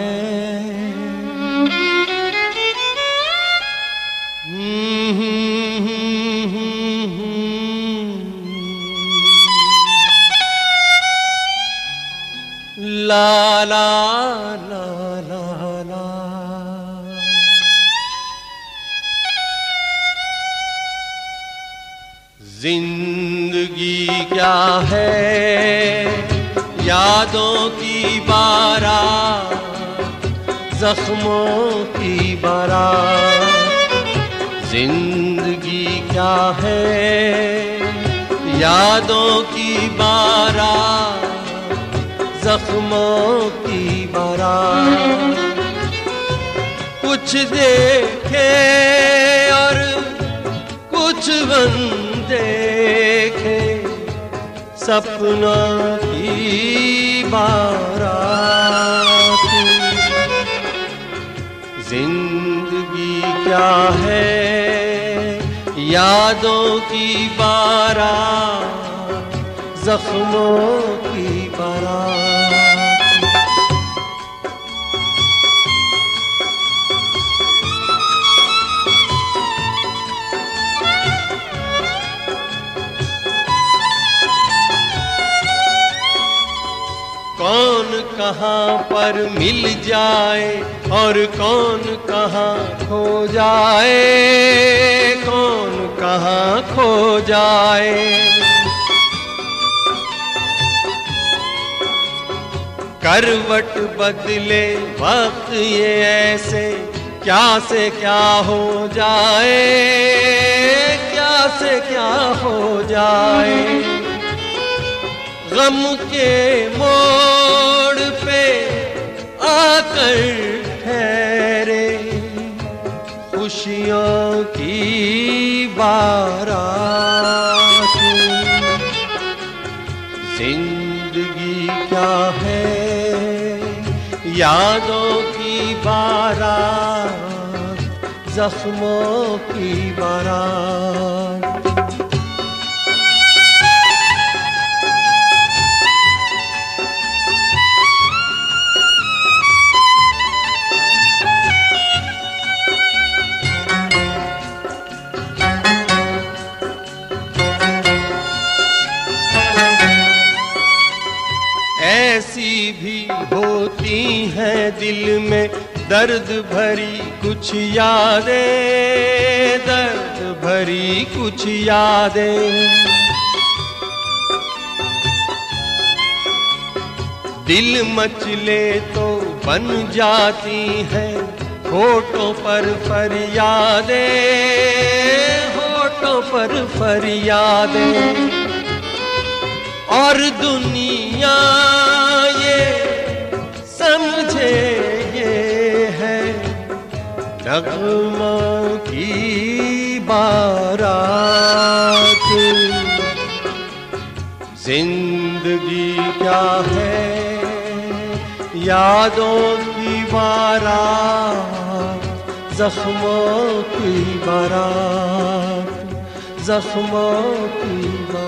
ला ला ला ला ला। जिंदगी क्या है, यादों की बारात, जख्मों की बारात। जिंदगी क्या है, यादों की बारात, जख्मों की बारात। कुछ देखे और कुछ देखे, सपनों की बारात। जिंदगी क्या है, यादों की बारात, जख्मों की बारात। कौन कहाँ पर मिल जाए और कौन कहाँ खो जाए, कौन कहाँ खो जाए। करवट बदले वक्त ये ऐसे, क्या से क्या हो जाए, क्या से क्या हो जाए। गम के मोड़ पे आकर ठहरे, खुशियों की बारात। जिंदगी क्या है, यादों की बारात, जख्मों की बारात। ऐसी भी होती हैं दिल में दर्द भरी कुछ यादें, दर्द भरी कुछ यादें। दिल मचले तो बन जाती हैं होठों पर फरियादें, होठों पर फरियादें। और दुनिया ये समझे ये है, नगमों की बारात। जिंदगी क्या है, यादों की बारात, जख्मों की बारात, जख्मों की बारात।